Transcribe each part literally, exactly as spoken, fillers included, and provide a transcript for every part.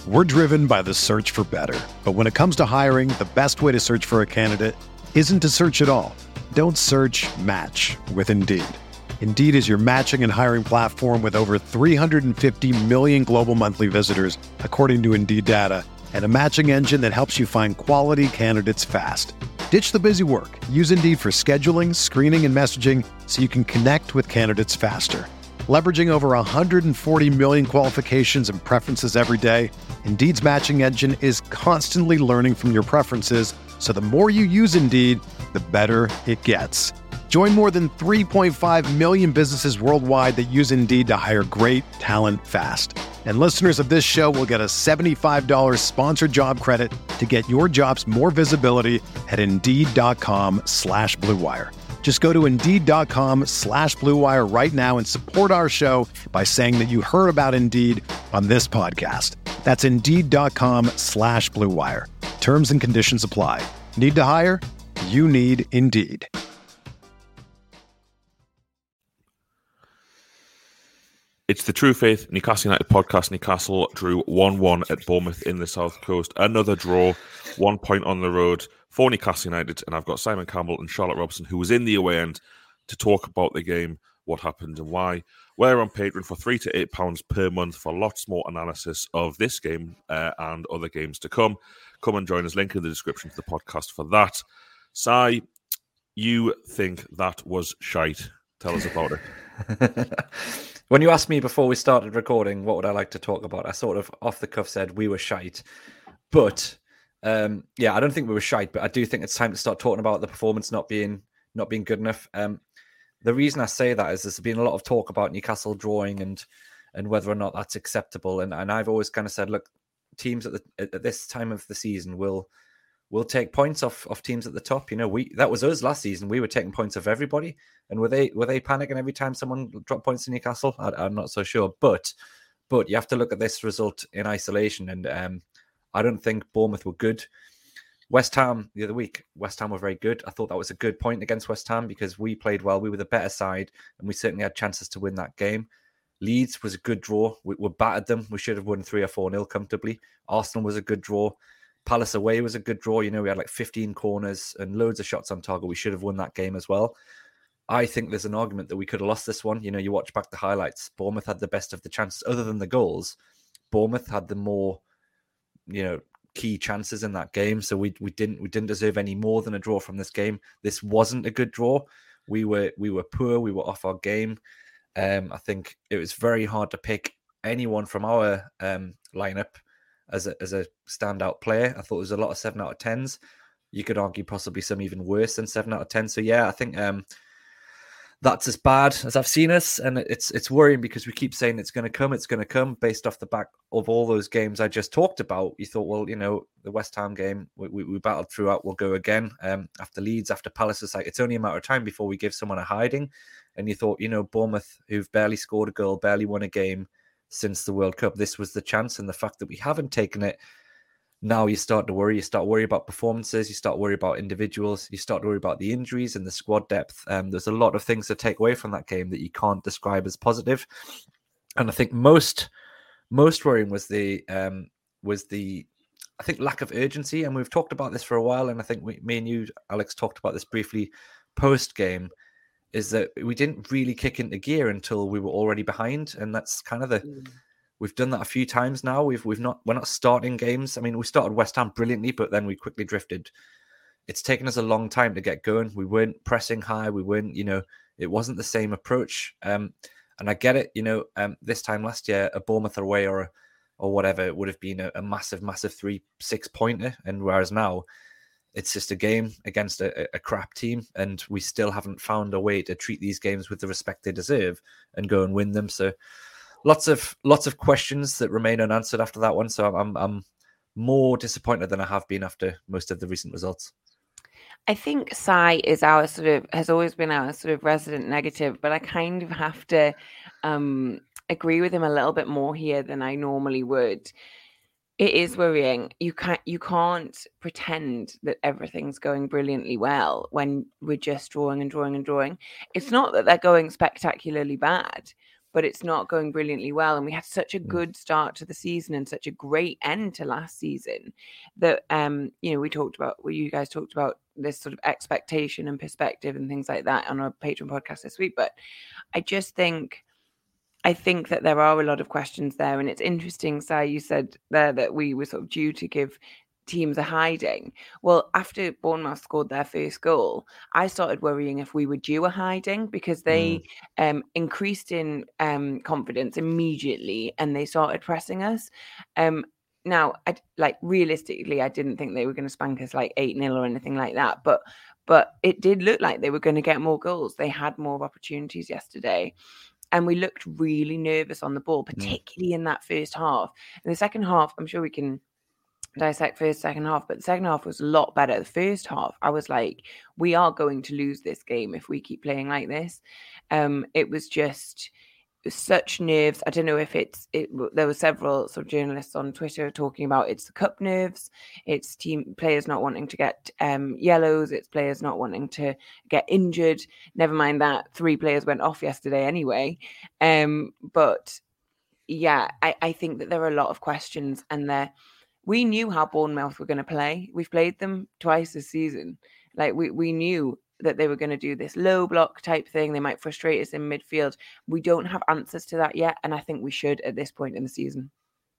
We're driven by the search for better. But when it comes to hiring, the best way to search for a candidate isn't to search at all. Don't search, match with Indeed. Indeed is your matching and hiring platform with over three hundred fifty million global monthly visitors, according to Indeed data, and a matching engine that helps you find quality candidates fast. Ditch the busy work. Use Indeed for scheduling, screening, and messaging so you can connect with candidates faster. Leveraging over one hundred forty million qualifications and preferences every day, Indeed's matching engine is constantly learning from your preferences, so the more you use Indeed, the better it gets. Join more than three point five million businesses worldwide that use Indeed to hire great talent fast. And listeners of this show will get a seventy-five dollars sponsored job credit to get your jobs more visibility at Indeed.com slash Blue Wire. Just go to Indeed.com slash Blue Wire right now and support our show by saying that you heard about Indeed on this podcast. That's Indeed.com slash Blue Wire. Terms and conditions apply. Need to hire? You need Indeed. It's the True Faith Newcastle United podcast. Newcastle drew one one at Bournemouth in the South Coast. Another draw, one point on the road for Newcastle United. And I've got Simon Campbell and Charlotte Robson, who was in the away end, to talk about the game, what happened and why. We're on Patreon for three to eight pounds per month for lots more analysis of this game uh, and other games to come. Come and join us. Link in the description to the podcast for that. Si, you think that was shite. Tell us about it. When you asked me before we started recording, what would I like to talk about? I sort of off the cuff said we were shite. But um, yeah, I don't think we were shite, but I do think it's time to start talking about the performance not being not being good enough. Um, the reason I say that is there's been a lot of talk about Newcastle drawing and and whether or not that's acceptable. And and I've always kind of said, look, teams at the at this time of the season will will take points off, off teams at the top. You know, we that was us last season. We were taking points off everybody. And were they were they panicking every time someone dropped points to Newcastle? I, I'm not so sure. But but you have to look at this result in isolation. And um, I don't think Bournemouth were good. West Ham the other week, West Ham were very good. I thought that was a good point against West Ham because we played well. We were the better side and we certainly had chances to win that game. Leeds was a good draw. We, we battered them. We should have won three or four nil comfortably. Arsenal was a good draw. Palace away was a good draw. You know, we had like fifteen corners and loads of shots on target. We should have won that game as well. I think there's an argument that we could have lost this one. You know, you watch back the highlights. Bournemouth had the best of the chances. Other than the goals, Bournemouth had the more, you know, key chances in that game. So we we didn't we didn't deserve any more than a draw from this game. This wasn't a good draw. We were we were poor. We were off our game. Um, I think it was very hard to pick anyone from our um, lineup as a as a standout player. I thought there was a lot of seven out of tens. You could argue possibly some even worse than seven out of ten. So yeah, I think um, that's as bad as I've seen us, and it's it's worrying because we keep saying it's going to come, it's going to come, based off the back of all those games I just talked about. You thought, well, you know, the West Ham game, we, we, we battled throughout, we'll go again. Um, after Leeds, after Palace, it's like, it's only a matter of time before we give someone a hiding. And you thought, you know, Bournemouth, who've barely scored a goal, barely won a game since the World Cup, this was the chance. And the fact that we haven't taken it, now you start to worry. You start to worry about performances. You start to worry about individuals. You start to worry about the injuries and the squad depth. Um, there's a lot of things to take away from that game that you can't describe as positive. And I think most most worrying was the um, was the I think lack of urgency. And we've talked about this for a while. And I think we, me and you, Alex, talked about this briefly post game. Is that we didn't really kick into gear until we were already behind, and that's kind of the. Mm. We've done that a few times now. We've we've not we're not starting games. I mean, we started West Ham brilliantly, but then we quickly drifted. It's taken us a long time to get going. We weren't pressing high. We weren't, you know, it wasn't the same approach. Um, and I get it. You know, um, this time last year, a Bournemouth away or a, or whatever, it would have been a, a massive, massive three six pointer. And whereas now, it's just a game against a, a crap team, and we still haven't found a way to treat these games with the respect they deserve and go and win them. So. Lots of lots of questions that remain unanswered after that one. So I'm I'm more disappointed than I have been after most of the recent results. I think Si is our sort of has always been our sort of resident negative, but I kind of have to um, agree with him a little bit more here than I normally would. It is worrying. You can't you can't pretend that everything's going brilliantly well when we're just drawing and drawing and drawing. It's not that they're going spectacularly bad. but it's not going brilliantly well. And we had such a good start to the season and such a great end to last season that, um, you know, we talked about, well, you guys talked about this sort of expectation and perspective and things like that on our Patreon podcast this week. But I just think, I think that there are a lot of questions there. And it's interesting, Si, you said there that we were sort of due to give teams a hiding. Well, after Bournemouth scored their first goal, I started worrying if we were due a hiding because they mm. um, increased in um, confidence immediately and they started pressing us. Um, now, I, like realistically, I didn't think they were going to spank us like eight nil or anything like that, but but it did look like they were going to get more goals. They had more opportunities yesterday. And we looked really nervous on the ball, particularly mm. in that first half. In the second half, I'm sure we can dissect first, second half, but the second half was a lot better. The first half, I was like, we are going to lose this game if we keep playing like this. Um, it was just it was such nerves. I don't know if it's, it, there were several sort of journalists on Twitter talking about it's the cup nerves, it's team players not wanting to get um, yellows, it's players not wanting to get injured. Never mind that three players went off yesterday anyway. Um, but yeah, I, I think that there are a lot of questions and there, we knew how Bournemouth were going to play. We've played them twice this season. Like we, we knew that they were going to do this low block type thing. They might frustrate us in midfield. We don't have answers to that yet. And I think we should at this point in the season.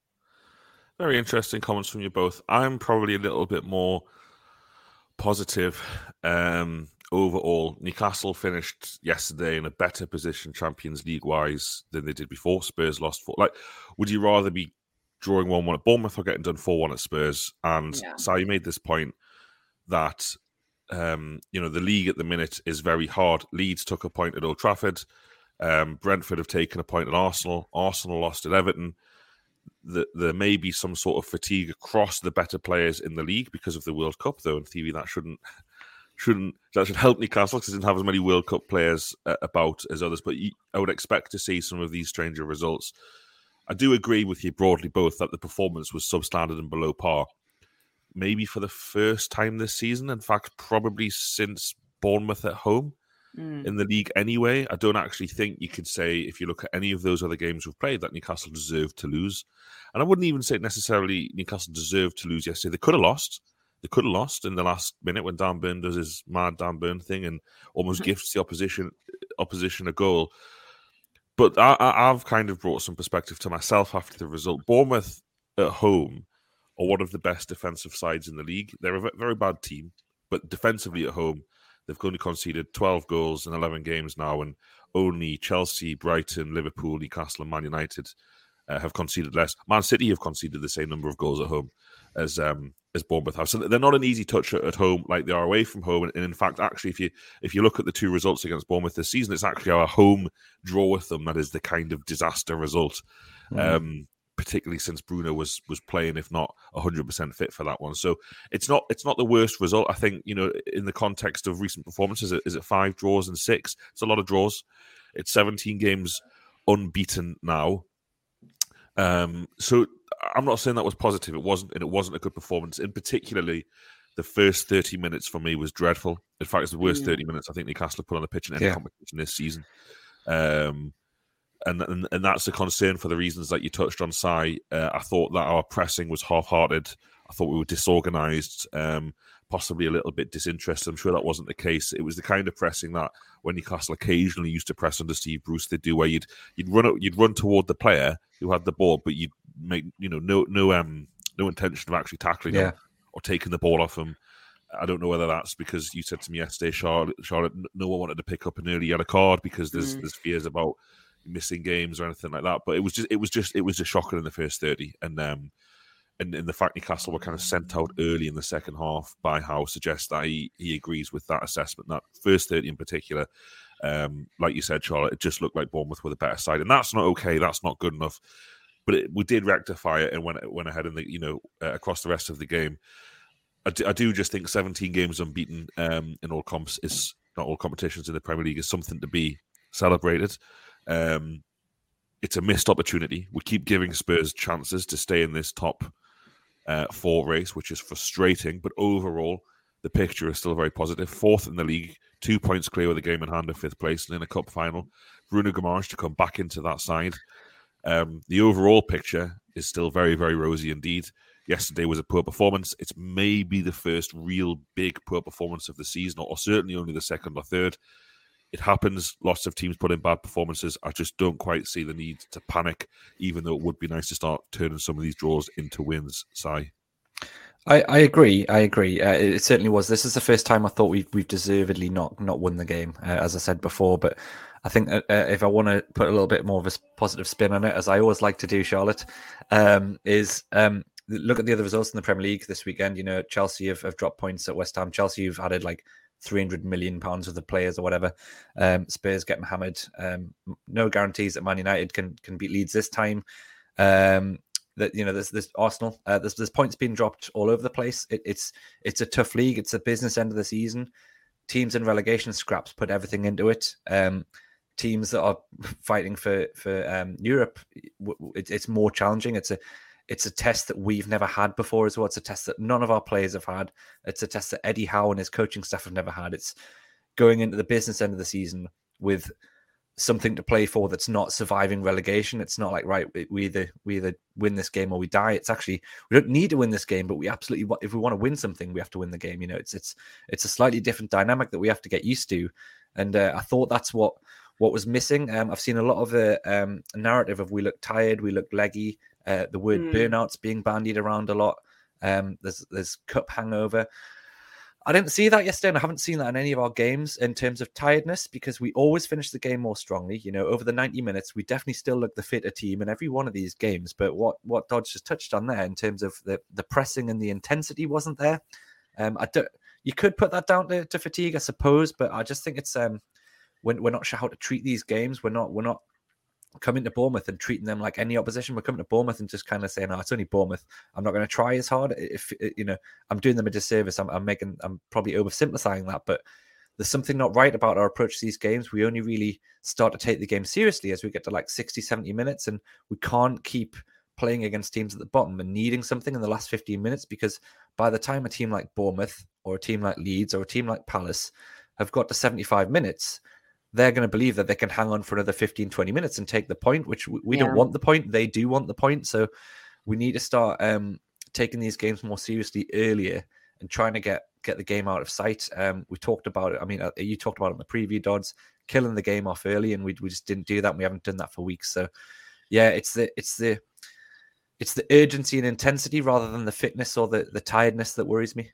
Very interesting comments from you both. I'm probably a little bit more positive um, overall. Newcastle finished yesterday in a better position Champions League-wise than they did before. Spurs lost four. Like, would you rather be drawing one one at Bournemouth or getting done four one at Spurs? And yeah. So you made this point that um, you know, the league at the minute is very hard. Leeds took a point at Old Trafford. Um, Brentford have taken a point at Arsenal. Arsenal lost at Everton. The, there may be some sort of fatigue across the better players in the league because of the World Cup, though in theory that shouldn't shouldn't that should help Newcastle because it didn't have as many World Cup players uh, about as others. But you, I would expect to see some of these stranger results. I do agree with you broadly both that the performance was substandard and below par. Maybe for the first time this season, in fact, probably since Bournemouth at home mm. in the league anyway. I don't actually think you could say, if you look at any of those other games we've played, that Newcastle deserved to lose. And I wouldn't even say necessarily Newcastle deserved to lose yesterday. They could have lost. They could have lost in the last minute when Dan Burn does his mad Dan Burn thing and almost gifts the opposition opposition a goal. But I, I've kind of brought some perspective to myself after the result. Bournemouth at home are one of the best defensive sides in the league. They're a very bad team, but defensively at home, they've only conceded twelve goals in eleven games now, and only Chelsea, Brighton, Liverpool, Newcastle, and Man United uh, have conceded less. Man City have conceded the same number of goals at home as um, as Bournemouth have. So they're not an easy touch at home like they are away from home. And in fact, actually, if you if you look at the two results against Bournemouth this season, it's actually our home draw with them that is the kind of disaster result. Mm. Um, particularly since Bruno was was playing, if not one hundred percent fit for that one. So it's not it's not the worst result. I think, you know, in the context of recent performances, is it five draws and six? It's a lot of draws. It's seventeen games unbeaten now. Um, so I'm not saying that was positive. It wasn't, and it wasn't a good performance. In particularly, the first thirty minutes for me was dreadful. In fact, it's the worst mm. thirty minutes I think Newcastle have put on the pitch in any yeah. competition this season. Um, and, and and that's a concern for the reasons that you touched on, Si. Uh, I thought that our pressing was half-hearted. I thought we were disorganised, um, possibly a little bit disinterested. I'm sure that wasn't the case. It was the kind of pressing that when Newcastle occasionally used to press under Steve Bruce, they'd do where you'd you'd run you'd run toward the player who had the ball, but you'd make you know no no um no intention of actually tackling yeah. him or taking the ball off him. I don't know whether that's because you said to me yesterday, Charlotte, Charlotte, no one wanted to pick up an early yellow card because there's mm. there's fears about missing games or anything like that. But it was just it was just it was just shocking in the first thirty, and um and, and the fact Newcastle were kind of sent out early in the second half by Howe suggests that he he agrees with that assessment. That first thirty in particular, um, like you said, Charlotte, it just looked like Bournemouth were the better side, and that's not okay. That's not good enough. But it, we did rectify it and went went ahead in the you know uh, across the rest of the game. I do, I do just think seventeen games unbeaten um, in all comps is not all competitions in the Premier League is something to be celebrated. Um, it's a missed opportunity. We keep giving Spurs chances to stay in this top uh, four race, which is frustrating. But overall, the picture is still very positive. Fourth in the league, two points clear with a game in hand in fifth place and in a cup final. Bruno Guimaraes to come back into that side. Um, the overall picture is still very, very rosy indeed. Yesterday was a poor performance. It's maybe the first real big poor performance of the season, or certainly only the second or third. It happens. Lots of teams put in bad performances. I just don't quite see the need to panic, even though it would be nice to start turning some of these draws into wins. Si? I, I agree. I agree. Uh, it certainly was. This is the first time I thought we've, we've deservedly not not won the game, uh, as I said before. But I think uh, if I want to put a little bit more of a positive spin on it, as I always like to do, Charlotte, um, is um, look at the other results in the Premier League this weekend. You know, Chelsea have, have dropped points at West Ham. Chelsea have added like three hundred million pounds of the players or whatever. Um, Spurs getting hammered. Um, no guarantees that Man United can can beat Leeds this time. Um, that you know, there's there's Arsenal. Uh, there's there's points being dropped all over the place. It, it's it's a tough league. It's a business end of the season. Teams in relegation scraps put everything into it. Um, teams that are fighting for for um, Europe, it, it's more challenging. It's a It's a test that we've never had before as well. It's a test that none of our players have had. It's a test that Eddie Howe and his coaching staff have never had. It's going into the business end of the season with something to play for that's not surviving relegation. It's not like, right, we either we either win this game or we die. It's actually, we don't need to win this game, but we absolutely, if we want to win something, we have to win the game. You know, it's it's it's a slightly different dynamic that we have to get used to. And uh, I thought that's what what was missing. Um, I've seen a lot of the um, narrative of we look tired, we look leggy. Uh, the word mm. burnout's being bandied around a lot. Um, there's there's cup hangover. I didn't see that yesterday, and I haven't seen that in any of our games in terms of tiredness, because we always finish the game more strongly. You know, over the ninety minutes, we definitely still look the fitter team in every one of these games. But what what Dodge just touched on there in terms of the, the pressing and the intensity wasn't there. Um, I don't. You could put that down to, to fatigue, I suppose, but I just think it's um, when we're not sure how to treat these games. We're not we're not. coming to Bournemouth and treating them like any opposition. We're coming to Bournemouth and just kind of saying, "Oh, it's only Bournemouth. I'm not going to try as hard." If you know, I'm doing them a disservice. I'm, I'm making, I'm probably oversimplifying that, but there's something not right about our approach to these games. We only really start to take the game seriously as we get to like sixty, seventy minutes, and we can't keep playing against teams at the bottom and needing something in the last fifteen minutes, because by the time a team like Bournemouth or a team like Leeds or a team like Palace have got to seventy-five minutes, they're going to believe that they can hang on for another fifteen, twenty minutes and take the point, which we, we yeah. don't want the point. They do want the point. So we need to start um, taking these games more seriously earlier and trying to get, get the game out of sight. Um, we talked about it. I mean, you talked about it in the preview, Dodds, killing the game off early, and we we just didn't do that. And we haven't done that for weeks. So yeah, it's the, it's the, it's the urgency and intensity rather than the fitness or the, the tiredness that worries me.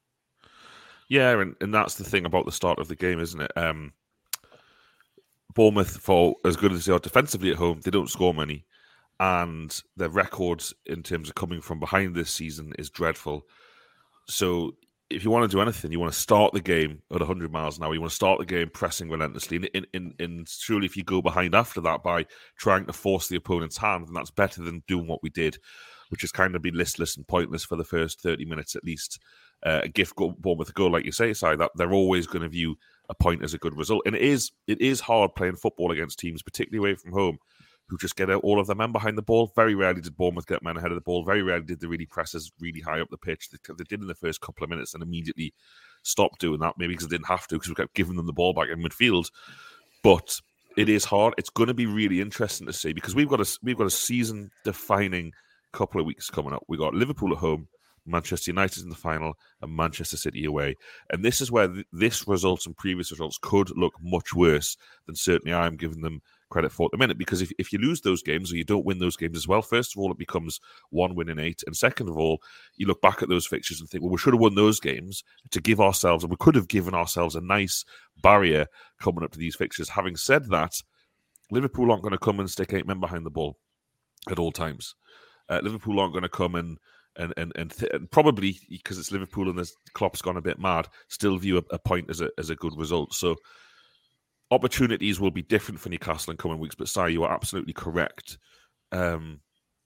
Yeah. And, and that's the thing about the start of the game, isn't it? Um, Bournemouth, for as good as they are defensively at home, they don't score many, and their records in terms of coming from behind this season is dreadful. So if you want to do anything, you want to start the game at one hundred miles an hour. You want to start the game pressing relentlessly, and, in, in, in, surely if you go behind after that by trying to force the opponent's hand, then that's better than doing what we did, which has kind of been listless and pointless for the first thirty minutes at least. Uh, a gift goal, Bournemouth a goal, like you say, Si, that they're always going to view a point as a good result. And it is it is hard playing football against teams, particularly away from home, who just get out all of their men behind the ball. Very rarely did Bournemouth get men ahead of the ball. Very rarely did they really press us really high up the pitch. They, they did in the first couple of minutes and immediately stopped doing that, maybe because they didn't have to, because we kept giving them the ball back in midfield. But it is hard. It's going to be really interesting to see, because we've got a, we've got a season-defining couple of weeks coming up. We've got Liverpool at home, Manchester United in the final, and Manchester City away. And this is where th- this result and previous results could look much worse than certainly I'm giving them credit for at the minute. Because if, if you lose those games or you don't win those games as well, first of all, it becomes one win in eight. And second of all, you look back at those fixtures and think, well, we should have won those games to give ourselves, and we could have given ourselves a nice barrier coming up to these fixtures. Having said that, Liverpool aren't going to come and stick eight men behind the ball at all times. Uh, Liverpool aren't going to come and And and and, th- and probably because it's Liverpool and the Klopp's gone a bit mad, still view a, a point as a as a good result. So opportunities will be different for Newcastle in coming weeks. But Si, you are absolutely correct. Um,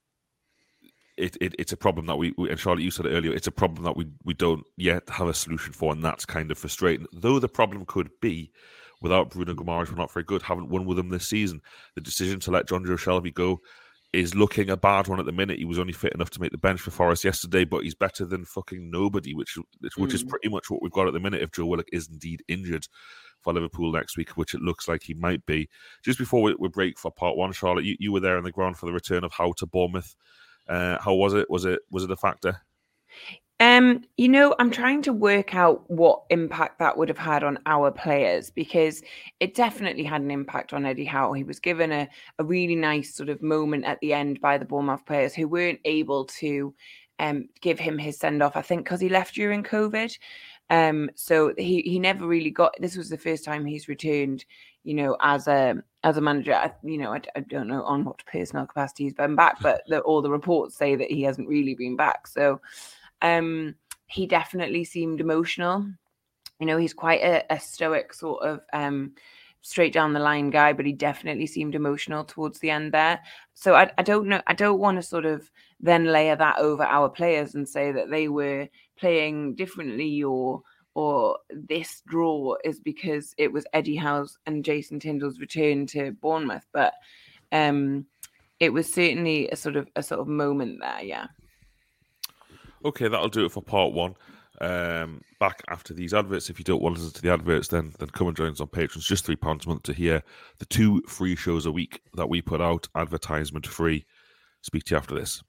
it, it it's a problem that we, we and Charlotte, you said it earlier. It's a problem that we we don't yet have a solution for, and that's kind of frustrating. Though the problem could be, without Bruno Guimaraes, we're not very good. Haven't won with him this season. The decision to let Jonjo Shelvey go is looking a bad one at the minute. He was only fit enough to make the bench for Forest yesterday, but he's better than fucking nobody, which which mm. is pretty much what we've got at the minute if Joe Willock is indeed injured for Liverpool next week, which it looks like he might be. Just before we, we break for part one, Charlotte, you, you were there on the ground for the return of Howe to Bournemouth. Uh, how was it? Was it was it a factor? Um, you know, I'm trying to work out what impact that would have had on our players, because it definitely had an impact on Eddie Howe. He was given a, a really nice sort of moment at the end by the Bournemouth players who weren't able to um, give him his send-off, I think, because he left during COVID. Um, so he, he never really got, this was the first time he's returned, you know, as a as a manager. I, you know, I, I don't know on what personal capacity he's been back, but the, all the reports say that he hasn't really been back. So Um, he definitely seemed emotional. You know, he's quite a, a stoic sort of um, straight down the line guy, but he definitely seemed emotional towards the end there. So I, I don't know. I don't want to sort of then layer that over our players and say that they were playing differently or or this draw is because it was Eddie Howe's and Jason Tindall's return to Bournemouth. But um, it was certainly a sort of a sort of moment there. Yeah. Okay, that'll do it for part one. Um, back after these adverts. If you don't want to listen to the adverts, then then come and join us on Patreon. It's just three pounds a month to hear the two free shows a week that we put out, advertisement free. Speak to you after this.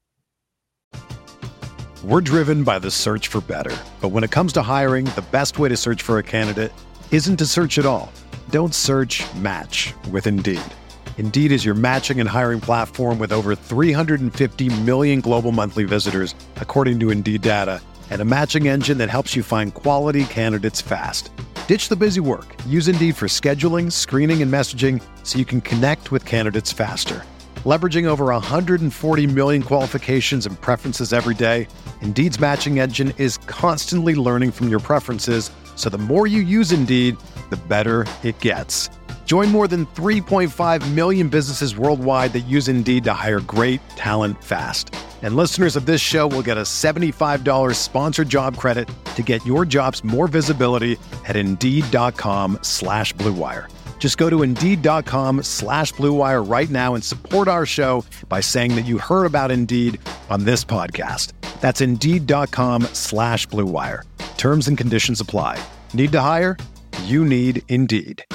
We're driven by the search for better. But when it comes to hiring, the best way to search for a candidate isn't to search at all. Don't search, match with Indeed. Indeed is your matching and hiring platform with over three hundred fifty million global monthly visitors, according to Indeed data, and a matching engine that helps you find quality candidates fast. Ditch the busy work. Use Indeed for scheduling, screening, and messaging so you can connect with candidates faster. Leveraging over one hundred forty million qualifications and preferences every day, Indeed's matching engine is constantly learning from your preferences, so the more you use Indeed, the better it gets. Join more than three point five million businesses worldwide that use Indeed to hire great talent fast. And listeners of this show will get a seventy-five dollars sponsored job credit to get your jobs more visibility at Indeed.com slash Blue Wire. Just go to Indeed.com slash Blue Wire right now and support our show by saying that you heard about Indeed on this podcast. That's Indeed.com slash Blue Wire. Terms and conditions apply. Need to hire? You need Indeed.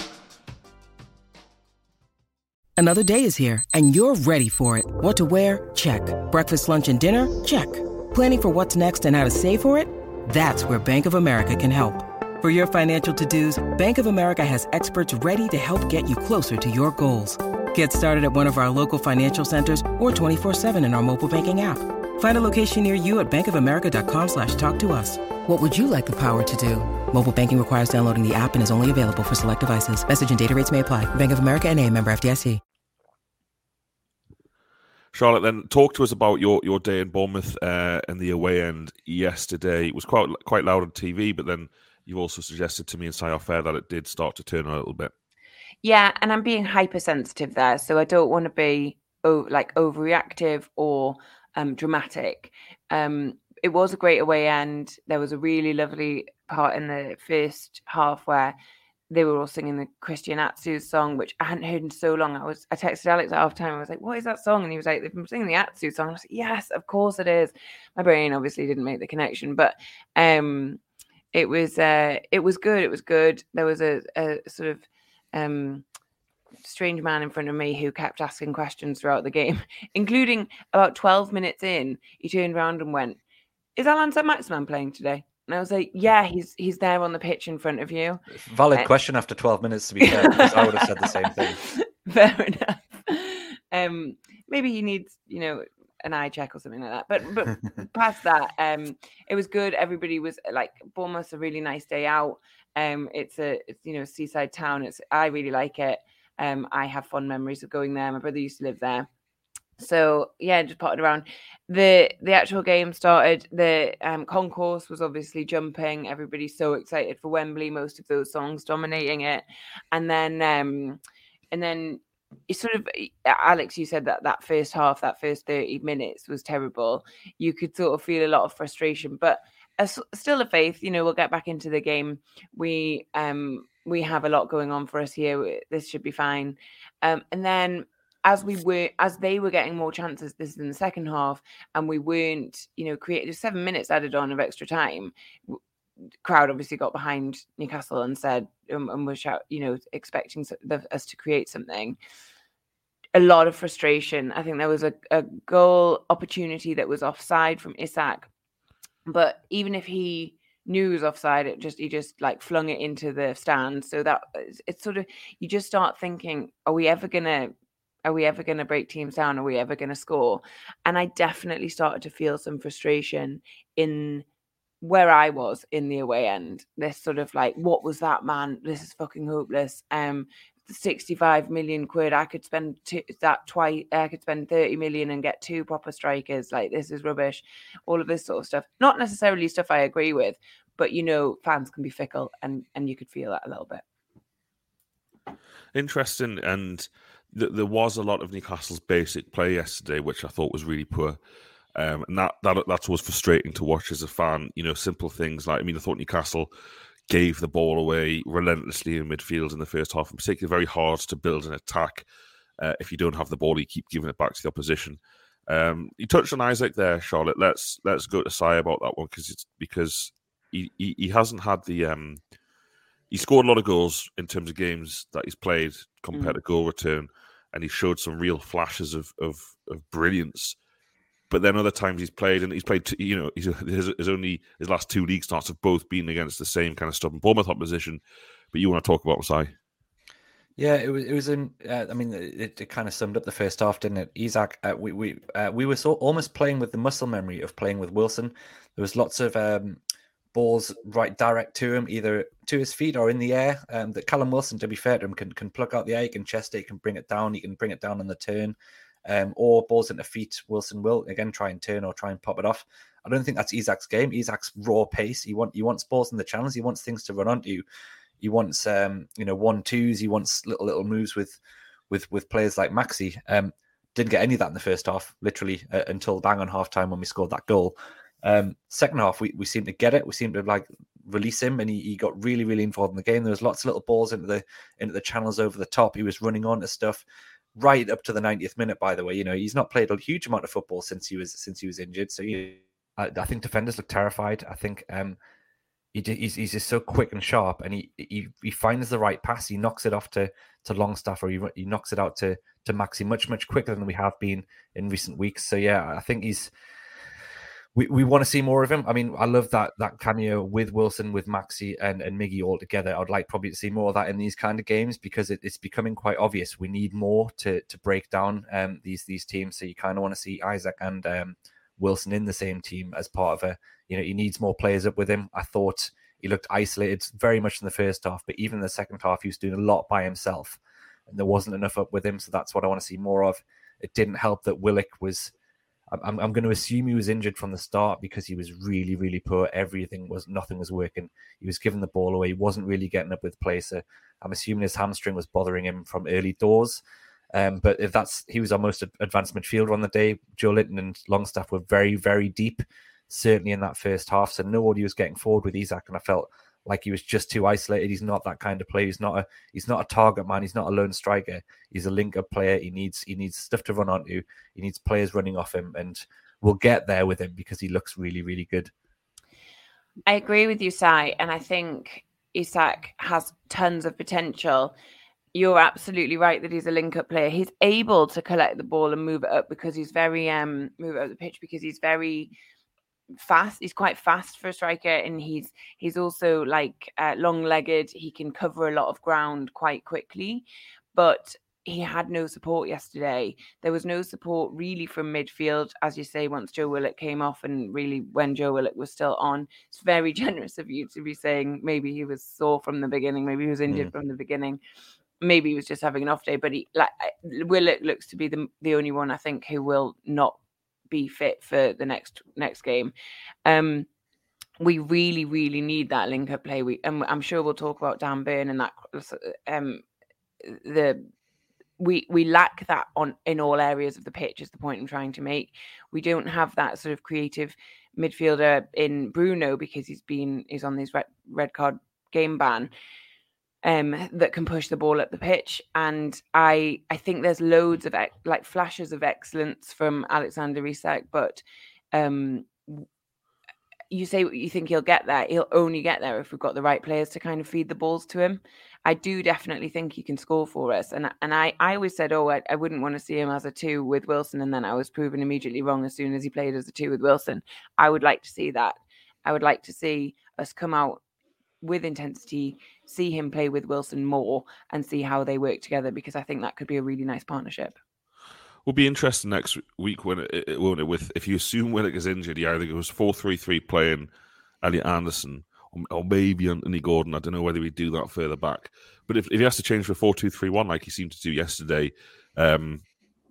Another day is here, and you're ready for it. What to wear? Check. Breakfast, lunch, and dinner? Check. Planning for what's next and how to save for it? That's where Bank of America can help. For your financial to-dos, Bank of America has experts ready to help get you closer to your goals. Get started at one of our local financial centers or twenty-four seven in our mobile banking app. Find a location near you at bankofamerica.com slash talk to us. What would you like the power to do? Mobile banking requires downloading the app and is only available for select devices. Message and data rates may apply. Bank of America N A, member F D I C. Charlotte, then talk to us about your, your day in Bournemouth uh, and the away end yesterday. It was quite quite loud on T V, but then you've also suggested to me in Sci Fair that it did start to turn a little bit. Yeah, and I'm being hypersensitive there, so I don't want to be oh, like overreactive or um, dramatic. Um, it was a great away end. There was a really lovely part in the first half where they were all singing the Christian Atsu song, which I hadn't heard in so long. I was I texted Alex at half time. I was like, "What is that song?" And he was like, "They've been singing the Atsu song." I was like, "Yes, of course it is." My brain obviously didn't make the connection, but um, it was uh, it was good. It was good. There was a, a sort of um, strange man in front of me who kept asking questions throughout the game, including about twelve minutes in. He turned around and went, "Is Alan Saint-Maximin playing today?" And I was like, yeah, he's he's there on the pitch in front of you. Valid uh, question after twelve minutes, to be fair, because I would have said the same thing. Fair enough. Um, maybe he needs, you know, an eye check or something like that. But but past that, um, it was good. Everybody was like, Bournemouth's a really nice day out. Um, it's a it's, you know, seaside town. It's I really like it. Um, I have fond memories of going there. My brother used to live there. So yeah, just potted around. The the actual game started. The um, concourse was obviously jumping. Everybody's so excited for Wembley. Most of those songs dominating it, and then um, and then it's sort of Alex. You said that that first half, that first thirty minutes was terrible. You could sort of feel a lot of frustration, but a, still a faith. You know, we'll get back into the game. We um we have a lot going on for us here. This should be fine. Um, and then. as we were, as they were getting more chances, this is in the second half, and we weren't, you know, created seven minutes added on of extra time. Crowd obviously got behind Newcastle and said, um, and was, you know, expecting us to create something. A lot of frustration. I think there was a, a goal opportunity that was offside from Isak, but even if he knew he was offside, it just he just like flung it into the stand. So that it's sort of, you just start thinking, are we ever gonna are we ever gonna break teams down? Are we ever gonna score? And I definitely started to feel some frustration in where I was in the away end. This sort of like, what was that, man? This is fucking hopeless. Um, sixty-five million quid. I could spend two, that twice. I could spend thirty million and get two proper strikers. Like, this is rubbish. All of this sort of stuff. Not necessarily stuff I agree with, but you know, fans can be fickle, and and you could feel that a little bit. Interesting, and th- there was a lot of Newcastle's basic play yesterday, which I thought was really poor. Um, and that, that that's always frustrating to watch as a fan. You know, simple things like, I mean, I thought Newcastle gave the ball away relentlessly in midfield in the first half, and particularly very hard to build an attack. Uh, if you don't have the ball, you keep giving it back to the opposition. Um, you touched on Isak there, Charlotte. Let's let's go to Sai about that one, because it's because he, he he hasn't had the um he scored a lot of goals in terms of games that he's played compared mm. to goal return, and he showed some real flashes of of, of brilliance. But then other times he's played, and he's played, you know, he's, his, his only his last two league starts have both been against the same kind of stubborn Bournemouth opposition. But you want to talk about Masai? Yeah, it was. It was in. Uh, I mean, it, it kind of summed up the first half, didn't it? Isak, uh, we we uh, we were so almost playing with the muscle memory of playing with Wilson. There was lots of um, balls right direct to him, either to his feet or in the air. Um, that Callum Wilson, to be fair to him, can can pluck out the air, he can chest it, he can bring it down, he can bring it down on the turn. Um, or balls into feet, Wilson will again try and turn or try and pop it off. I don't think that's Isak's game. Isak's raw pace. He want he wants balls in the channels. He wants things to run onto. He wants um, you know one twos. He wants little little moves with with with players like Maxi. Um, didn't get any of that in the first half, literally uh, until bang on half time when we scored that goal. Um, second half, we we seemed to get it. We seemed to like release him, and he, he got really really involved in the game. There was lots of little balls into the into the channels over the top. He was running onto stuff. Right up to the ninetieth minute, by the way. You know, he's not played a huge amount of football since he was since he was injured. So you, I, I think defenders look terrified. I think um, he he's, he's just so quick and sharp, and he, he he finds the right pass. He knocks it off to to Longstaff, or he he knocks it out to to Maxi much much quicker than we have been in recent weeks. So yeah, I think he's. We, we want to see more of him. I mean, I love that that cameo with Wilson, with Maxi and, and Miggy all together. I'd like probably to see more of that in these kind of games, because it, it's becoming quite obvious. We need more to to break down um, these these teams. So you kind of want to see Isak and um, Wilson in the same team as part of a, you know, he needs more players up with him. I thought he looked isolated very much in the first half, but even in the second half, he was doing a lot by himself, and there wasn't enough up with him. So that's what I want to see more of. It didn't help that Willock was... I'm, I'm going to assume he was injured from the start, because he was really, really poor. Everything was, nothing was working. He was giving the ball away. He wasn't really getting up with play. So I'm assuming his hamstring was bothering him from early doors. Um, but if that's, he was our most advanced midfielder on the day. Joe Linton and Longstaff were very, very deep, certainly in that first half. So nobody was getting forward with Isak, and I felt like he was just too isolated. He's not that kind of player. He's not a he's not a target man. He's not a lone striker. He's a link-up player. He needs he needs stuff to run onto. He needs players running off him, and we'll get there with him because he looks really, really good. I agree with you, Sai, and I think Isak has tons of potential. You're absolutely right that he's a link-up player. He's able to collect the ball and move it up because he's very um move it up the pitch because he's very fast. He's quite fast for a striker, and he's he's also like uh, long-legged. He can cover a lot of ground quite quickly, but he had no support yesterday. There was no support really from midfield, as you say, once Joe Willock came off, and really when Joe Willock was still on. It's very generous of you to be saying maybe he was sore from the beginning, maybe he was injured mm. from the beginning, maybe he was just having an off day, but he like Willock looks to be the the only one I think who will not be fit for the next next game. Um, we really, really need that link-up play. We, and I'm sure we'll talk about Dan Burn and that. Um, the we we lack that on in all areas of the pitch. Is the point I'm trying to make. We don't have that sort of creative midfielder in Bruno because he's been he's on this red red card game ban. um, that can push the ball up the pitch. And I I think there's loads of like flashes of excellence from Alexander Isak, but um, you say you think he'll get there. He'll only get there if we've got the right players to kind of feed the balls to him. I do definitely think he can score for us. And and I, I always said, oh, I, I wouldn't want to see him as a two with Wilson. And then I was proven immediately wrong as soon as he played as a two with Wilson. I would like to see that. I would like to see us come out with intensity, see him play with Wilson more and see how they work together, because I think that could be a really nice partnership. Will be interesting next week when it, it won't it with if you assume Willock is injured, he either goes four three three playing Elliot Anderson or, or maybe Anthony Gordon. I don't know whether we do that further back. But if, if he has to change for four two three one like he seemed to do yesterday, um,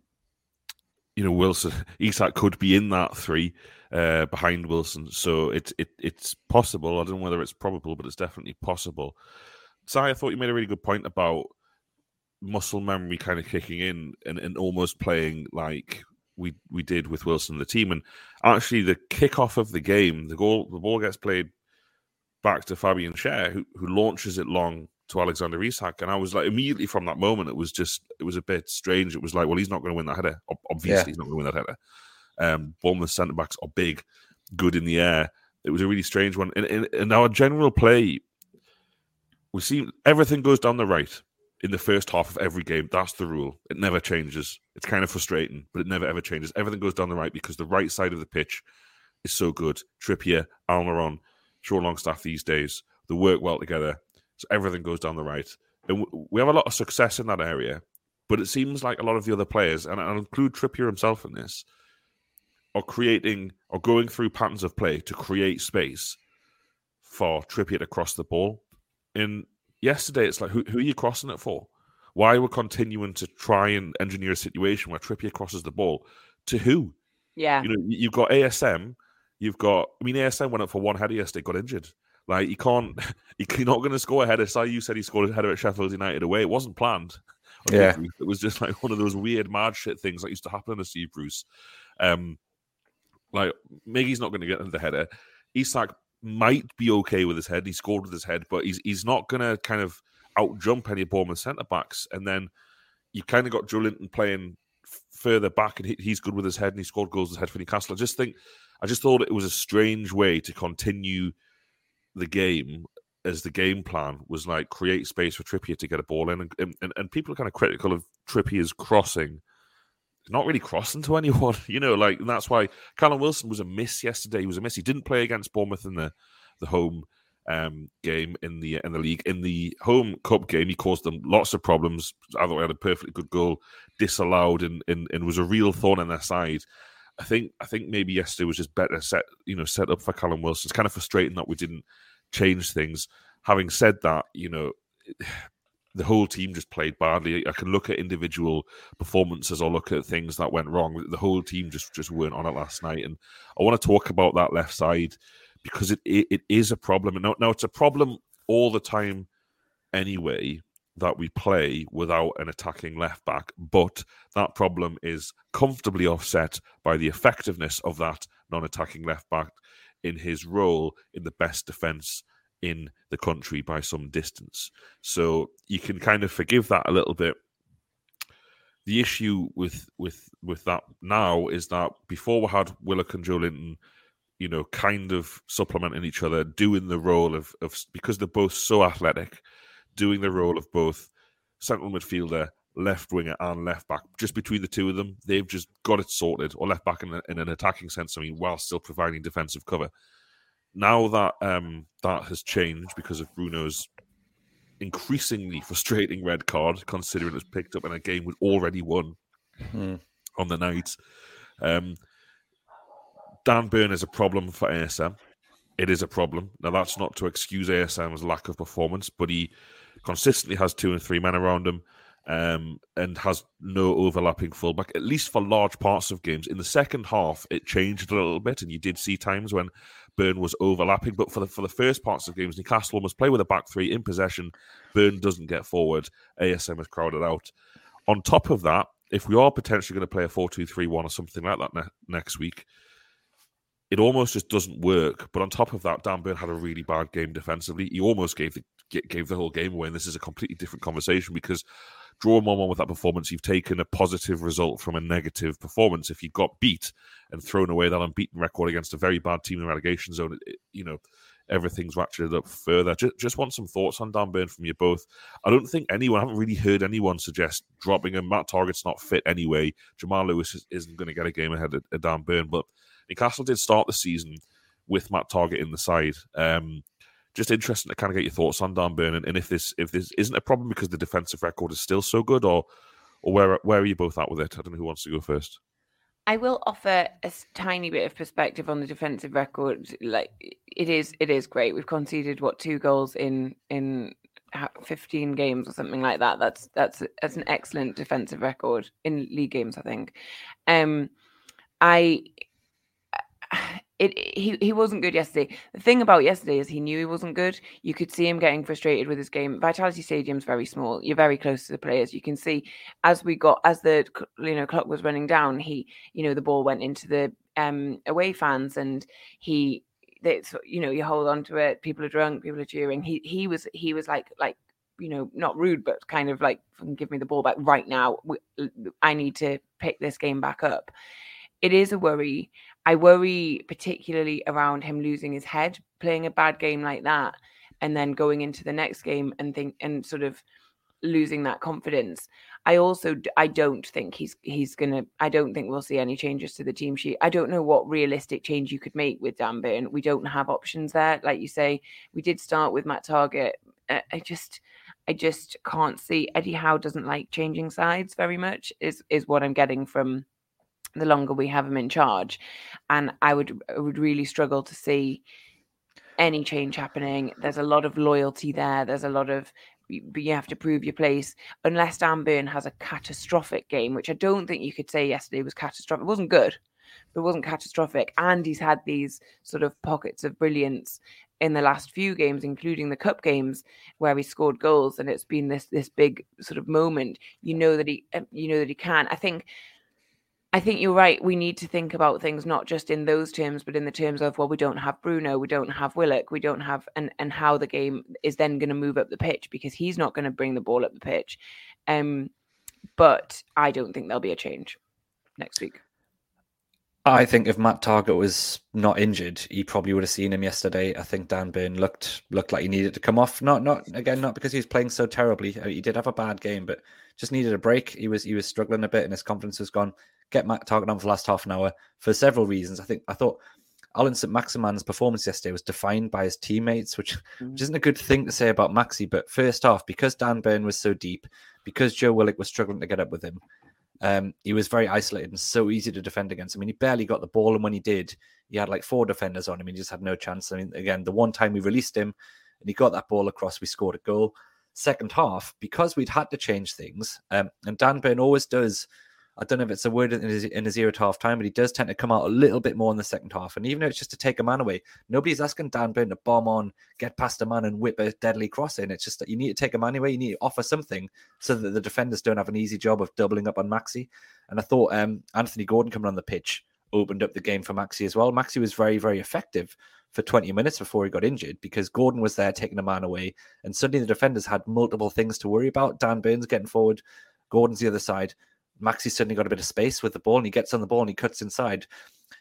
you know, Wilson, Isak could be in that three uh, behind Wilson. So it, it it's possible. I don't know whether it's probable, but it's definitely possible. Si, I thought you made a really good point about muscle memory kind of kicking in and, and almost playing like we we did with Wilson and the team. And actually the kickoff of the game, the goal, the ball gets played back to Fabian Schär, who, who launches it long to Alexander Isak. And I was like, immediately from that moment, it was just, it was a bit strange. It was like, well, he's not going to win that header. Obviously, yeah. He's not going to win that header. Um, Bournemouth centre-backs are big, good in the air. It was a really strange one. And in, in, in our general play, we see everything goes down the right in the first half of every game. That's the rule. It never changes. It's kind of frustrating, but it never, ever changes. Everything goes down the right because the right side of the pitch is so good. Trippier, Almiron, Sean Longstaff these days, they work well together. So everything goes down the right. And we have a lot of success in that area, but it seems like a lot of the other players, and I'll include Trippier himself in this, are creating or going through patterns of play to create space for Trippier to cross the ball. And yesterday, it's like, who, who are you crossing it for? Why are we continuing to try and engineer a situation where Trippier crosses the ball? To who? Yeah. You know, you've got A S M, you've got, I mean, A S M went up for one header yesterday, got injured. Like, you can't, you're not going to score a header. So you said he scored a header at Sheffield United away. It wasn't planned. Yeah. It was just like one of those weird mad shit things that used to happen in the Steve Bruce. Um, like, Miggy's not going to get into the header. Isak might be okay with his head. He scored with his head, but he's he's not going to kind of out jump any Bournemouth centre backs. And then you kind of got Joelinton playing f- further back, and he, he's good with his head, and he scored goals with his head for Newcastle. I just think, I just thought it was a strange way to continue the game, as the game plan was like create space for Trippier to get a ball in, and and, and people are kind of critical of Trippier's crossing. Not really crossing to anyone, you know, like, and that's why Callum Wilson was a miss yesterday. He was a miss. He didn't play against Bournemouth in the, the home um, game in the in the league. In the home cup game, he caused them lots of problems. I thought he had a perfectly good goal, disallowed, and, and, and was a real thorn in their side. I think I think maybe yesterday was just better set, you know, set up for Callum Wilson. It's kind of frustrating that we didn't change things. Having said that, you know, the whole team just played badly. I can look at individual performances or look at things that went wrong. The whole team just, just weren't on it last night. And I want to talk about that left side because it it, it is a problem. And now, now it's a problem all the time anyway that we play without an attacking left back. But that problem is comfortably offset by the effectiveness of that non-attacking left back in his role in the best defence in the country by some distance. So you can kind of forgive that a little bit. The issue with with with that now is that before we had Willock and Joelinton, you know, kind of supplementing each other, doing the role of, of because they're both so athletic, doing the role of both central midfielder, left winger and left back. Just between the two of them, they've just got it sorted, or left back in, a, in an attacking sense, I mean, while still providing defensive cover. Now that um, that has changed because of Bruno's increasingly frustrating red card, considering it was picked up in a game we'd already won hmm. on the night, um, Dan Burn is a problem for A S M. It is a problem. Now, that's not to excuse A S M's lack of performance, but he consistently has two and three men around him um, and has no overlapping fullback, at least for large parts of games. In the second half, it changed a little bit, and you did see times when Burn was overlapping, but for the for the first parts of games, Newcastle must play with a back three in possession. Burn doesn't get forward. A S M is crowded out. On top of that, if we are potentially going to play a four two three one or something like that ne- next week, it almost just doesn't work. But on top of that, Dan Burn had a really bad game defensively. He almost gave the gave the whole game away. And this is a completely different conversation because drawing one one with that performance, you've taken a positive result from a negative performance. If you got beat and thrown away that unbeaten record against a very bad team in the relegation zone, it, it, you know, everything's ratcheted up further. Just, just want some thoughts on Dan Burn from you both. I don't think anyone, I haven't really heard anyone suggest dropping him. Matt Targett's not fit anyway. Jamal Lewis is, isn't going to get a game ahead of, of Dan Burn, but Newcastle did start the season with Matt Targett in the side. Um, Just interesting to kind of get your thoughts on Dan Burn and, and if this if this isn't a problem because the defensive record is still so good, or or where where are you both at with it? I don't know who wants to go first. I will offer a tiny bit of perspective on the defensive record. Like it is, it is great. We've conceded what two goals in in fifteen games or something like that. That's that's that's an excellent defensive record in league games, I think. Um, I. It he he wasn't good yesterday. The thing about yesterday is he knew he wasn't good. You could see him getting frustrated with his game. Vitality Stadium's very small. You're very close to the players. You can see as we got as the you know clock was running down, he you know the ball went into the um away fans and he they, you know you hold on to it. People are drunk. People are cheering. He he was he was like like you know not rude but kind of like give me the ball back right now. I need to pick this game back up. It is a worry. I worry particularly around him losing his head, playing a bad game like that, and then going into the next game and think and sort of losing that confidence. I also I don't think he's he's gonna. I don't think we'll see any changes to the team sheet. I don't know what realistic change you could make with Dan Burn. We don't have options there, like you say. We did start with Matt Targett. Uh, I just I just can't see. Eddie Howe doesn't like changing sides very much. Is is what I'm getting from the longer we have him in charge, and I would I would really struggle to see any change happening. There's a lot of loyalty there. There's a lot of but you have to prove your place unless Dan Burn has a catastrophic game, which I don't think you could say yesterday was catastrophic. It wasn't good, but it wasn't catastrophic. And he's had these sort of pockets of brilliance in the last few games, including the cup games where he scored goals, and it's been this this big sort of moment. You know that he you know that he can. I think. I think you're right. We need to think about things not just in those terms, but in the terms of, well, we don't have Bruno, we don't have Willock, we don't have, and, and how the game is then going to move up the pitch because he's not going to bring the ball up the pitch. Um, but I don't think there'll be a change next week. I think if Matt Targett was not injured, he probably would have seen him yesterday. I think Dan Burn looked looked like he needed to come off. Not not again, not because he was playing so terribly. He did have a bad game, but just needed a break. He was he was struggling a bit, and his confidence was gone. Get Matt Targett on for the last half an hour for several reasons. I think I thought Alan Saint-Maximin's performance yesterday was defined by his teammates, which, mm. which isn't a good thing to say about Maxi. But first off, because Dan Burn was so deep, because Joe Willock was struggling to get up with him. Um, he was very isolated and so easy to defend against. I mean, he barely got the ball, and when he did, he had like four defenders on him. He just had no chance. I mean, again, the one time we released him and he got that ball across, we scored a goal. Second half, because we'd had to change things, um, and Dan Burn always does, I don't know if it's a word in his, in his ear at half time, but he does tend to come out a little bit more in the second half. And even though it's just to take a man away, nobody's asking Dan Burn to bomb on, get past a man and whip a deadly cross in. It's just that you need to take a man away. You need to offer something so that the defenders don't have an easy job of doubling up on Maxi. And I thought um, Anthony Gordon coming on the pitch opened up the game for Maxi as well. Maxi was very, very effective for twenty minutes before he got injured because Gordon was there taking a man away. And suddenly the defenders had multiple things to worry about. Dan Burn's getting forward. Gordon's the other side. Maxi suddenly got a bit of space with the ball, and he gets on the ball and he cuts inside.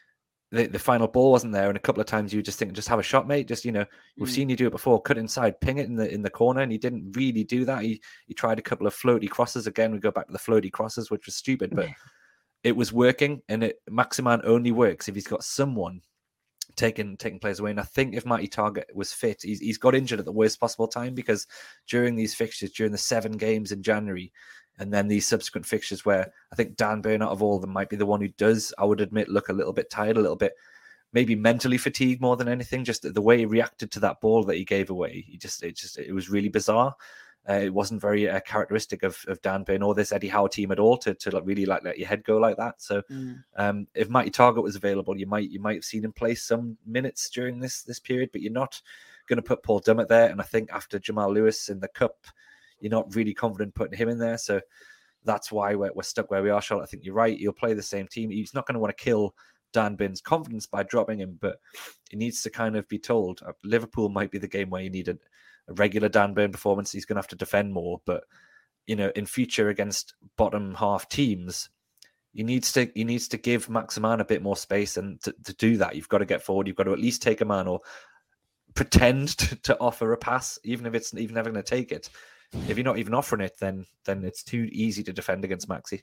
The the final ball wasn't there, and a couple of times you just think, just have a shot, mate. Just, you know, we've mm. seen you do it before. Cut inside, ping it in the in the corner, and he didn't really do that. He he tried a couple of floaty crosses. Again, we go back to the floaty crosses, which was stupid, but it was working. And it Maximin only works if he's got someone taking taking players away. And I think if Matty Targett was fit, he's he's got injured at the worst possible time because during these fixtures, during the seven games in January. And then these subsequent fixtures where I think Dan Burn out of all of them might be the one who does, I would admit, look a little bit tired, a little bit maybe mentally fatigued more than anything. Just the way he reacted to that ball that he gave away. He just, it just, it was really bizarre. Uh, it wasn't very uh, characteristic of, of Dan Burn or this Eddie Howe team at all to to like, really like let your head go like that. So mm. um, if Matty Targett was available, you might you might have seen him play some minutes during this this period, but you're not going to put Paul Dummett there. And I think after Jamal Lewis in the cup, you're not really confident putting him in there. So that's why we're, we're stuck where we are, Charlotte. I think you're right. He'll play the same team. He's not going to want to kill Dan Burn's confidence by dropping him, but he needs to kind of be told. Uh, Liverpool might be the game where you need a, a regular Dan Burn performance. He's going to have to defend more. But, you know, in future against bottom half teams, he needs to he needs to give Maximin a bit more space. And to, to do that, you've got to get forward. You've got to at least take a man or pretend to, to offer a pass, even if it's even never going to take it. If you're not even offering it, then then it's too easy to defend against Maxi.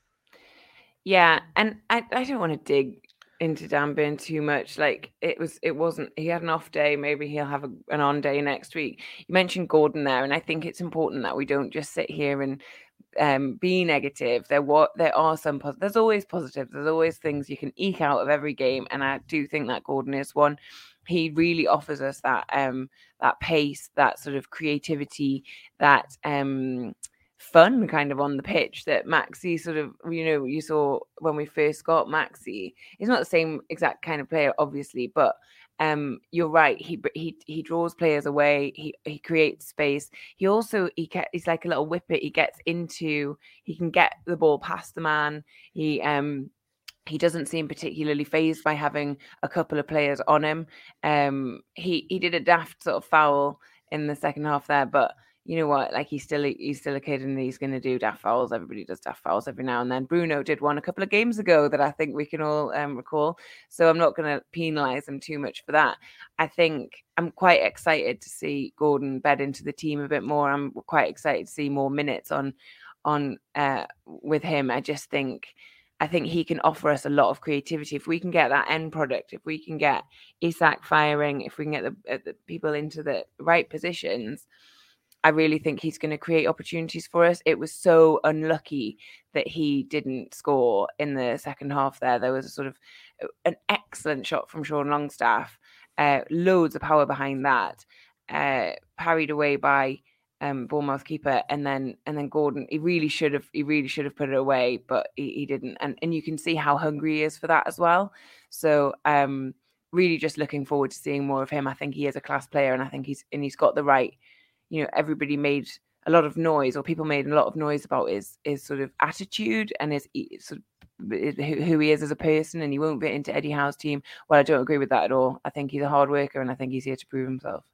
Yeah, and I, I don't want to dig into Dan Burn too much. Like it was, it wasn't. He had an off day. Maybe he'll have a, an on day next week. You mentioned Gordon there, and I think it's important that we don't just sit here and um, be negative. There what there are some. Pos- there's always positives. There's always things you can eke out of every game, and I do think that Gordon is one. He really offers us that um, that pace, that sort of creativity, that um, fun kind of on the pitch that Maxi sort of, you know, you saw when we first got Maxi. He's not the same exact kind of player, obviously, but um, you're right. He he he draws players away. He he creates space. He also he get, he's like a little whippet. He gets into. He can get the ball past the man. He um. He doesn't seem particularly fazed by having a couple of players on him. Um, he he did a daft sort of foul in the second half there, but you know what? Like he's still he's still a kid, and he's going to do daft fouls. Everybody does daft fouls every now and then. Bruno did one a couple of games ago that I think we can all um, recall. So I'm not going to penalise him too much for that. I think I'm quite excited to see Gordon bed into the team a bit more. I'm quite excited to see more minutes on on uh, with him. I just think. I think he can offer us a lot of creativity. If we can get that end product, if we can get Isak firing, if we can get the, uh, the people into the right positions, I really think he's going to create opportunities for us. It was so unlucky that he didn't score in the second half there. There was a sort of an excellent shot from Sean Longstaff, uh, loads of power behind that, uh, parried away by Um, Bournemouth keeper, and then and then Gordon. He really should have. He really should have put it away, but he, he didn't. And and you can see how hungry he is for that as well. So um, really, just looking forward to seeing more of him. I think he is a class player, and I think he's and he's got the right. You know, everybody made a lot of noise, or people made a lot of noise about his his sort of attitude and his sort of who he is as a person, and he won't fit into Eddie Howe's team. Well, I don't agree with that at all. I think he's a hard worker, and I think he's here to prove himself.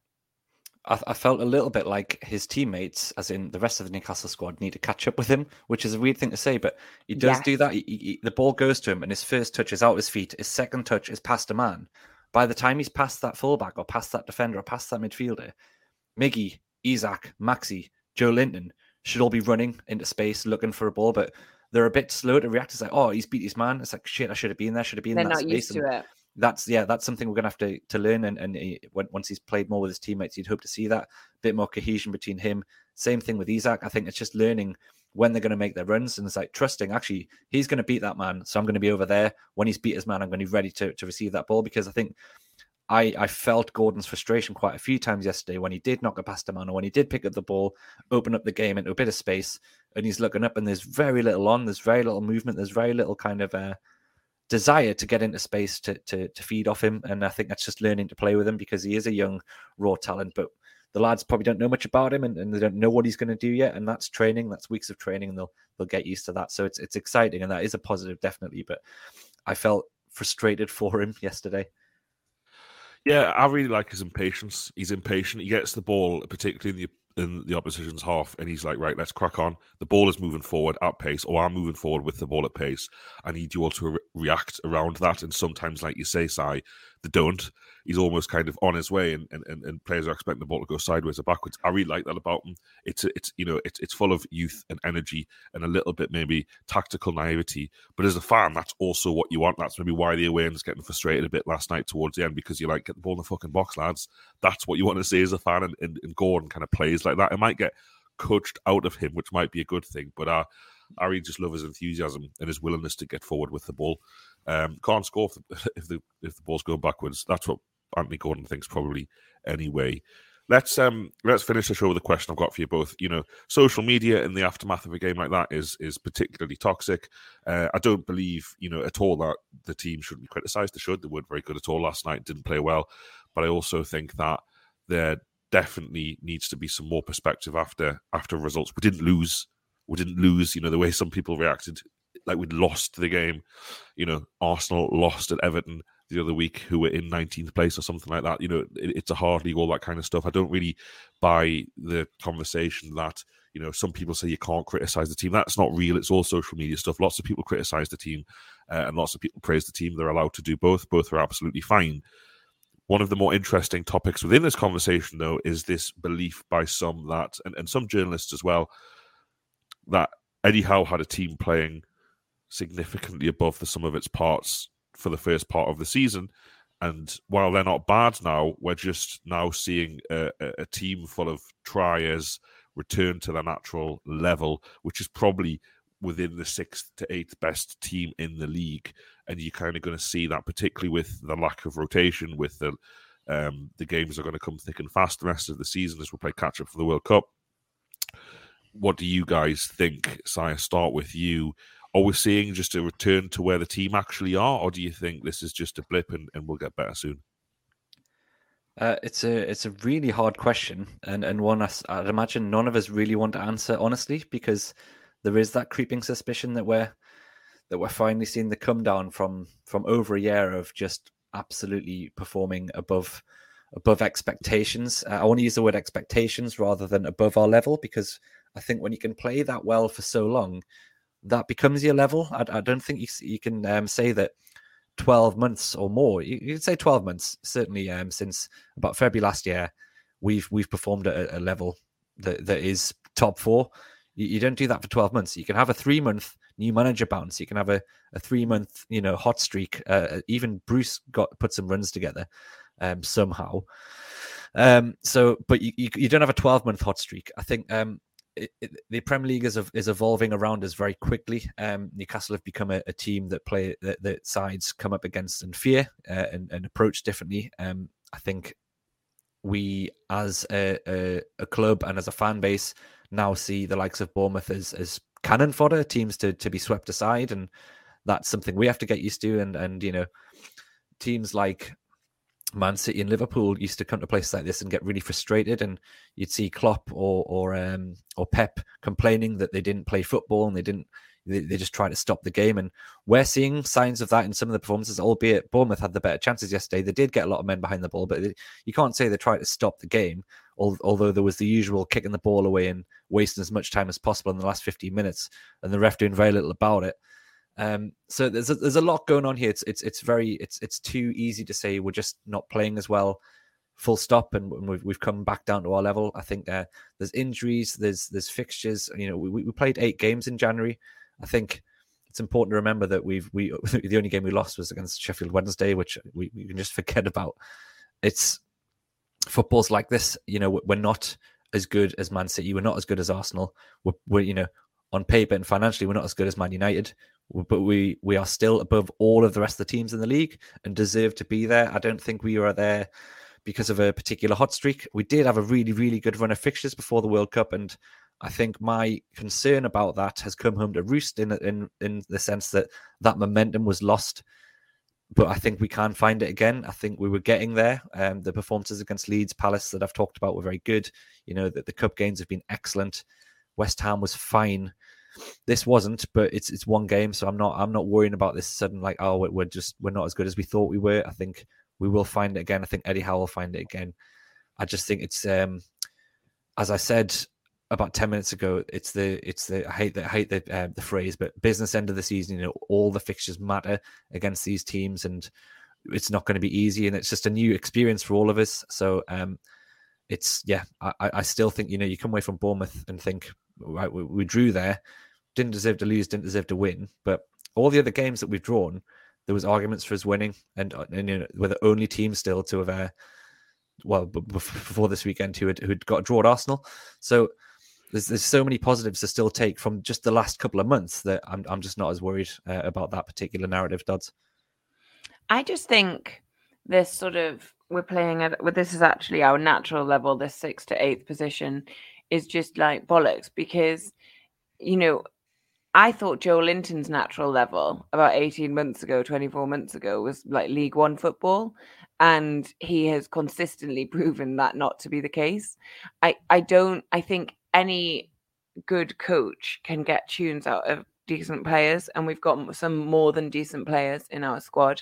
I, I felt a little bit like his teammates, as in the rest of the Newcastle squad, need to catch up with him, which is a weird thing to say, but he does yes. do that. He, he, the ball goes to him, and his first touch is out his feet. His second touch is past a man. By the time he's past that fullback, or past that defender, or past that midfielder, Miggy, Isak, Maxi, Joe Linton should all be running into space looking for a ball, but they're a bit slow to react. It's like, oh, he's beat his man. It's like, shit, I should have been there. Should have been They're in that not space. used to it. That's yeah, that's something we're gonna have to to learn. And and he, when, once he's played more with his teammates, you'd hope to see that bit more cohesion between him. Same thing with Isak. I think it's just learning when they're going to make their runs, and it's like trusting. Actually, he's going to beat that man, so I'm going to be over there. When he's beat his man, I'm going to be ready to to receive that ball, because I think I I felt Gordon's frustration quite a few times yesterday when he did knock it past a man, or when he did pick up the ball, open up the game into a bit of space, and he's looking up, and there's very little on. There's very little movement. There's very little kind of uh, desire to get into space to, to to feed off him. And I think that's just learning to play with him, because he is a young, raw talent, but the lads probably don't know much about him, and, and they don't know what he's going to do yet. And that's training. That's weeks of training, and they'll they'll get used to that. So it's it's exciting, and that is a positive, definitely. But I felt frustrated for him yesterday. Yeah, I really like his impatience. He's impatient. He gets the ball, particularly in the in the opposition's half, and he's like, right, let's crack on. The ball is moving forward at pace, or I'm moving forward with the ball at pace. I need you all to re- react around that. And sometimes, like you say, Si, they don't. He's almost kind of on his way, and, and, and players are expecting the ball to go sideways or backwards. I really like that about him. It's it's you know it's it's full of youth and energy and a little bit maybe tactical naivety. But as a fan, that's also what you want. That's maybe why the away end's getting frustrated a bit last night towards the end, because you're like, get the ball in the fucking box, lads. That's what you want to see as a fan, and, and, and Gordon kind of plays like that. It might get coached out of him, which might be a good thing, but uh, I really just love his enthusiasm and his willingness to get forward with the ball. Um, can't score if the, if the if the ball's going backwards. That's what Anthony Gordon thinks probably anyway. Let's um let's finish the show with a question I've got for you both. You know, social media in the aftermath of a game like that is is particularly toxic. Uh, I don't believe, you know, at all that the team shouldn't be criticised. They should. They weren't very good at all last night. Didn't play well. But I also think that there definitely needs to be some more perspective after after results. We didn't lose. We didn't lose, you know, the way some people reacted, like we'd lost the game. You know, Arsenal lost at Everton. the other week who were in nineteenth place or something like that. You know, it, it's a hard league, all that kind of stuff. I don't really buy the conversation that, you know, some people say you can't criticize the team. That's not real. It's all social media stuff. Lots of people criticize the team uh, and lots of people praise the team. They're allowed to do both. Both are absolutely fine. One of the more interesting topics within this conversation, though, is this belief by some that, and, and some journalists as well, that Eddie Howe had a team playing significantly above the sum of its parts for the first part of the season. And while they're not bad now, we're just now seeing a, a, a team full of triers return to their natural level, which is probably within the sixth to eighth best team in the league. And you're kind of going to see that, particularly with the lack of rotation, with the um, the games are going to come thick and fast the rest of the season as we play catch up for the World Cup. What do you guys think? Sire, start with you. Are we seeing just a return to where the team actually are, or do you think this is just a blip and, and we'll get better soon? Uh, it's a it's a really hard question, and, and one I, I'd imagine none of us really want to answer honestly, because there is that creeping suspicion that we're that we're finally seeing the come down from from over a year of just absolutely performing above above expectations. Uh, I want to use the word expectations rather than above our level, because I think when you can play that well for so long, that becomes your level. I, I don't think you you can um, say that twelve months or more. You, you could say twelve months, certainly um, since about February last year, we've we've performed at a, a level that, that is top four. You, you don't do that for twelve months. You can have a three month new manager bounce. You can have a, a three month you know hot streak. Uh, even Bruce got put some runs together um, somehow. Um, so, but you, you you don't have a twelve month hot streak. I think. Um, It, it, the Premier League is is evolving around us very quickly. Um, Newcastle have become a, a team that play that, that sides come up against and fear uh, and, and approach differently. Um, I think we, as a, a, a club and as a fan base, now see the likes of Bournemouth as as cannon fodder, teams to to be swept aside, and that's something we have to get used to. And and you know, teams like Man City and Liverpool used to come to places like this and get really frustrated, and you'd see Klopp or or um, or Pep complaining that they didn't play football and they didn't they, they just try to stop the game. And we're seeing signs of that in some of the performances, albeit Bournemouth had the better chances yesterday. They did get a lot of men behind the ball, but they, you can't say they tried to stop the game, although there was the usual kicking the ball away and wasting as much time as possible in the last fifteen minutes, and the ref doing very little about it. Um, so there's a, there's a lot going on here. It's it's it's very it's it's too easy to say we're just not playing as well, full stop, and we've we've come back down to our level. I think uh, there's injuries, there's there's fixtures. You know, we we played eight games in January. I think it's important to remember that we've we the only game we lost was against Sheffield Wednesday, which we, we can just forget about. It's football's like this. You know, we're not as good as Man City. We're not as good as Arsenal. We're, we're you know on paper and financially we're not as good as Man United. But we we are still above all of the rest of the teams in the league and deserve to be there. I don't think we are there because of a particular hot streak. We did have a really, really good run of fixtures before the World Cup, and I think my concern about that has come home to roost in in in the sense that that momentum was lost. But I think we can find it again. I think we were getting there. Um, the performances against Leeds, Palace that I've talked about were very good. You know, that the cup games have been excellent. West Ham was fine. This wasn't, but it's it's one game, so I'm not I'm not worrying about this sudden like oh we're just we're not as good as we thought we were. I think we will find it again. I think Eddie Howe will find it again. I just think it's um as I said about ten minutes ago, it's the it's the I hate the I hate the uh, the phrase, but business end of the season. You know, all the fixtures matter against these teams, and it's not going to be easy, and it's just a new experience for all of us. So um, it's yeah, I I still think you know you come away from Bournemouth and think right we, we drew there. Didn't deserve to lose, didn't deserve to win. But all the other games that we've drawn, there was arguments for us winning, and, and you know, we're the only team still to have, uh, well, b- before this weekend, who had who'd got a draw at Arsenal. So there's there's so many positives to still take from just the last couple of months that I'm I'm just not as worried uh, about that particular narrative, Dodds. I just think this sort of we're playing at well, this is actually our natural level. This sixth to eighth position is just like bollocks because you know. I thought Joe Linton's natural level about eighteen months ago, twenty-four months ago was like League One football. And he has consistently proven that not to be the case. I, I don't, I think any good coach can get tunes out of decent players. And we've got some more than decent players in our squad.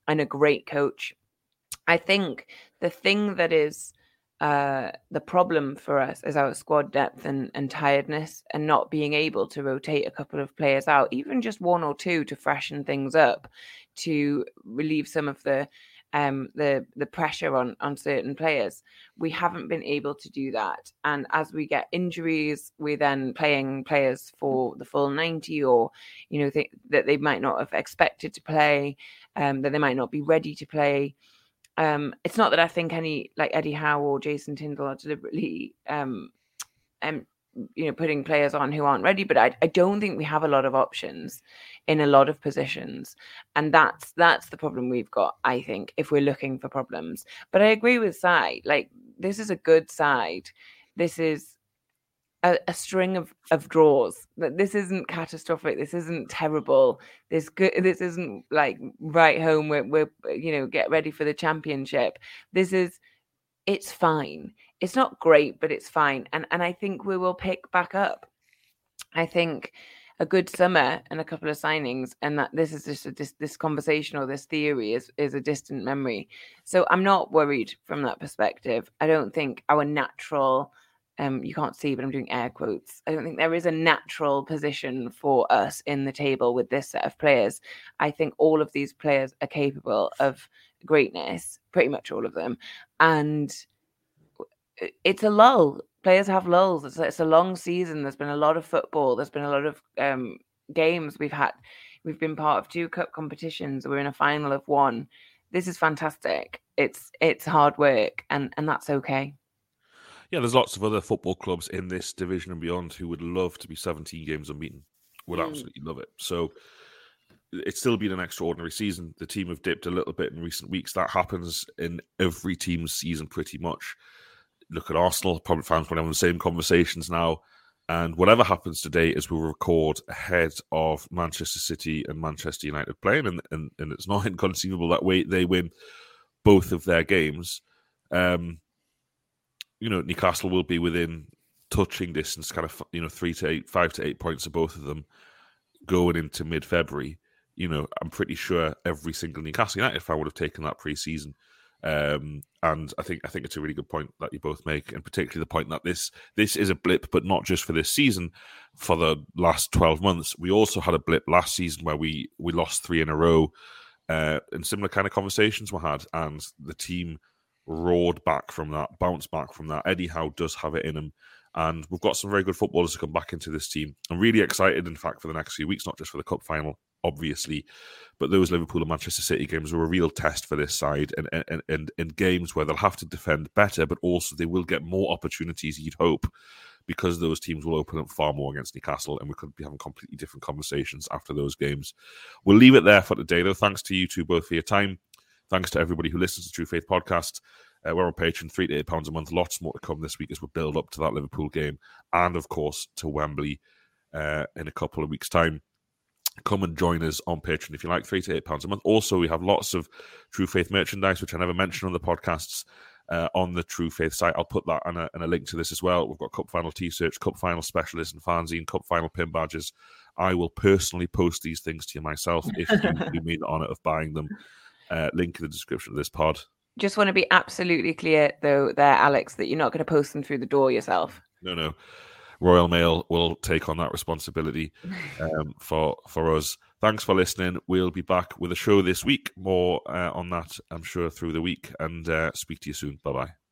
and a great coach. I think the thing that is uh, the problem for us is our squad depth and, and tiredness, and not being able to rotate a couple of players out, even just one or two, to freshen things up, to relieve some of the um, the the pressure on on certain players. We haven't been able to do that, and as we get injuries, we're then playing players for the full ninety, or you know th- that they might not have expected to play, um, that they might not be ready to play. Um, it's not that I think any like Eddie Howe or Jason Tindall are deliberately, um, um, you know, putting players on who aren't ready. But I, I don't think we have a lot of options in a lot of positions, and that's that's the problem we've got. I think if we're looking for problems, but I agree with Si. Like, this is a good side. This is a, a string of, of draws. This isn't catastrophic. This isn't terrible. This good. This isn't like right home. We're, we're you know get ready for the championship. This is it's fine. It's not great, but it's fine. And and I think we will pick back up. I think a good summer and a couple of signings, and that this is just a, this this conversation or this theory is is a distant memory. So I'm not worried from that perspective. I don't think our natural Um, you can't see, but I'm doing air quotes. I don't think there is a natural position for us in the table with this set of players. I think all of these players are capable of greatness, pretty much all of them. And it's a lull. Players have lulls. It's, it's a long season. There's been a lot of football. There's been a lot of um, games we've had. We've been part of two cup competitions. We're in a final of one. This is fantastic. It's it's hard work, and, and that's okay. Yeah, there's lots of other football clubs in this division and beyond who would love to be seventeen games unbeaten. Would mm. absolutely love it. So it's still been an extraordinary season. The team have dipped a little bit in recent weeks. That happens in every team's season pretty much. Look at Arsenal. Probably fans will have the same conversations now. And whatever happens today as we record ahead of Manchester City and Manchester United playing, and, and, and it's not inconceivable that way they win both of their games. Um, You know, Newcastle will be within touching distance, kind of, you know, three to eight, five to eight points of both of them going into mid-February. You know, I'm pretty sure every single Newcastle United fan would have taken that pre-season. Um, and I think I think it's a really good point that you both make, and particularly the point that this this is a blip, but not just for this season. For the last twelve months, we also had a blip last season where we we lost three in a row, uh, and similar kind of conversations were had, and the team roared back from that, bounced back from that. Eddie Howe does have it in him, and we've got some very good footballers to come back into this team. I'm really excited, in fact, for the next few weeks, not just for the cup final, obviously, but those Liverpool and Manchester City games were a real test for this side, and and, and, and games where they'll have to defend better, but also they will get more opportunities, you'd hope, because those teams will open up far more against Newcastle, and we could be having completely different conversations after those games. We'll leave it there for today, though. Thanks to you two both for your time. Thanks to everybody who listens to True Faith Podcast. Uh, we're on Patreon, three to eight pounds a month. Lots more to come this week as we build up to that Liverpool game, and of course to Wembley uh, in a couple of weeks' time. Come and join us on Patreon if you like, three to eight pounds a month. Also, we have lots of True Faith merchandise, which I never mentioned on the podcasts, uh, on the True Faith site. I'll put that and a, and a link to this as well. We've got Cup Final T-shirts, Cup Final Specialist and fanzine, Cup Final pin badges. I will personally post these things to you myself if you do me the honour of buying them. Uh, link in the description of this pod. Just want to be absolutely clear, though, there, Alex, that you're not going to post them through the door yourself. No, no. Royal Mail will take on that responsibility um, for for us. Thanks for listening. We'll be back with a show this week. More uh, on that, I'm sure, through the week. And uh, speak to you soon. Bye-bye.